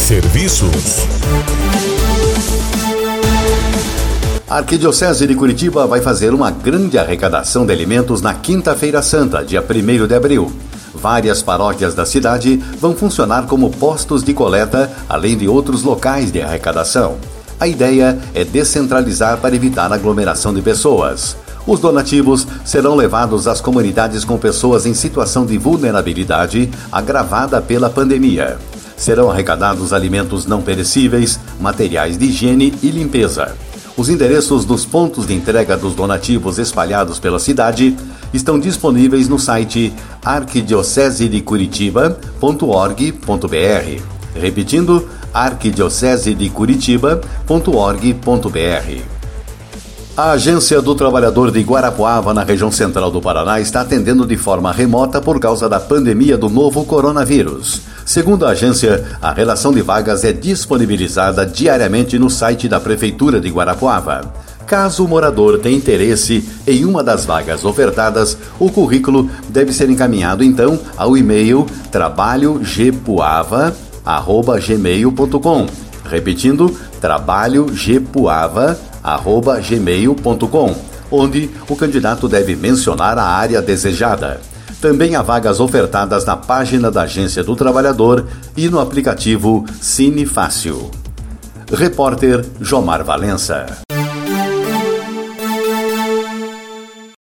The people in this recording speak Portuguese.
Serviços. A Arquidiocese de Curitiba vai fazer uma grande arrecadação de alimentos na Quinta-feira Santa, dia 1º de abril. Várias paróquias da cidade vão funcionar como postos de coleta, além de outros locais de arrecadação. A ideia é descentralizar para evitar aglomeração de pessoas. Os donativos serão levados às comunidades com pessoas em situação de vulnerabilidade agravada pela pandemia. Serão arrecadados alimentos não perecíveis, materiais de higiene e limpeza. Os endereços dos pontos de entrega dos donativos espalhados pela cidade estão disponíveis no site arquidiocesedecuritiba.org.br. Repetindo, arquidiocesedecuritiba.org.br. A Agência do Trabalhador de Guarapuava, na região central do Paraná, está atendendo de forma remota por causa da pandemia do novo coronavírus. Segundo a agência, a relação de vagas é disponibilizada diariamente no site da Prefeitura de Guarapuava. Caso o morador tenha interesse em uma das vagas ofertadas, o currículo deve ser encaminhado então ao e-mail trabalhogpuava@gmail.com. Repetindo, trabalhogpuava@gmail.com, onde o candidato deve mencionar a área desejada. Também há vagas ofertadas na página da Agência do Trabalhador e no aplicativo Cine Fácil. Repórter Jomar Valença.